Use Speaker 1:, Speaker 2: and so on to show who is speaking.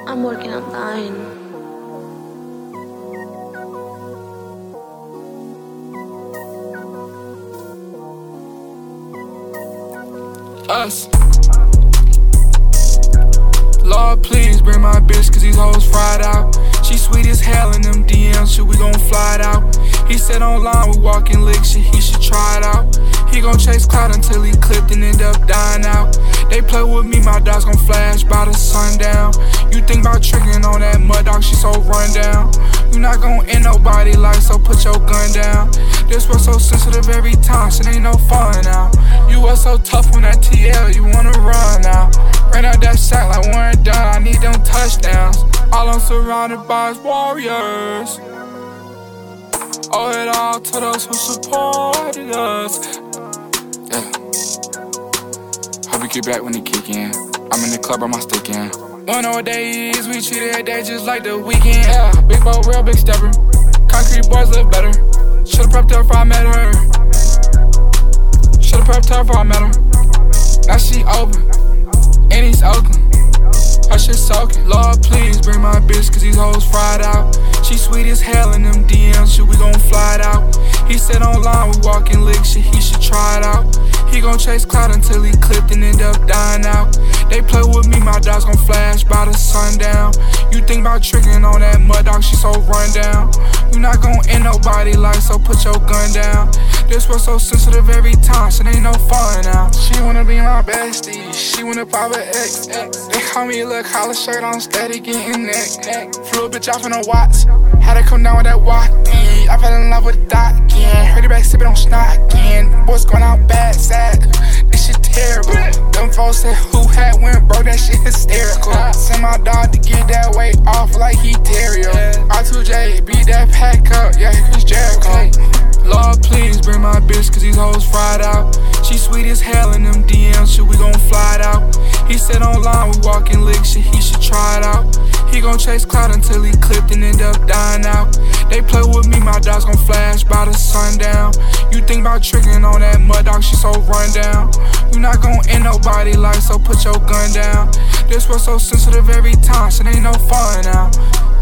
Speaker 1: I'm working on dying.
Speaker 2: Us. Lord, please bring my bitch, cause these hoes fried out. She sweet as hell in them DMs, shit, we gon' fly it out. He said online we walking lick shit, he should try it out. He gon' chase clout until he clipped and end up dying out. They play with me, my dogs gon' flash by the sundown. You think about tricking on that mud dog, she so run down. You not gon' end nobody life, so put your gun down. This was so sensitive every time, shit ain't no fun now. You was so tough on that TL, you wanna run now. Ran out that shot like Warren Dunn, I need them touchdowns. All I'm surrounded by is warriors. Owe it all to those who supported us. Yeah. Hope we get back when they kick in. I'm in the club, I'm stick in. One of days, we treat every day just like the weekend. Yeah, big boat, real big stepper. Concrete boys live better. Should've prepped her if I met her. Should've prepped her if I met her. Now she open, in East Oakland. Her shit soaking. Lord, please bring my bitch, cause these hoes fried out. She sweet as hell in them DMs, shit, we gon' fly it out. He said online we walking lick shit, he should try it out. He gon' chase clout until he clipped and end up dying out. They play with me, my dogs gon' flash by the sundown. You think about tricking on that mud dog, she so run down. You not gon' end nobody life, so put your gun down. This was so sensitive every time, shit ain't no fun now. She wanna be my bestie, she wanna pop a X. They call me a little collar shirt, I'm steady getting neck. Flew a bitch off in a watch, had to come down with that walk in. I fell in love with Doc again, heard it back sippin' on snot again. Boys going out bad, sad, this shit terrible. Them folks said who had went broke, that shit hysterical. Send my dog to get that weight off like he Terrio. R2J, beat that pack up, yeah, Chris Jericho. Lord, please bring my bitch, cause these hoes fried out. She sweet as hell in them DMs, shit, we gon' fly it out. He said online we walking lick shit, he should try it out. He gon' chase clout until he clipped and end up dying out. They play with me, my dogs gon' flash by the sundown. You think about tricking on that mud dog, she so run down. You not gon' end nobody life, so put your gun down. This was so sensitive every time, shit ain't no fun now.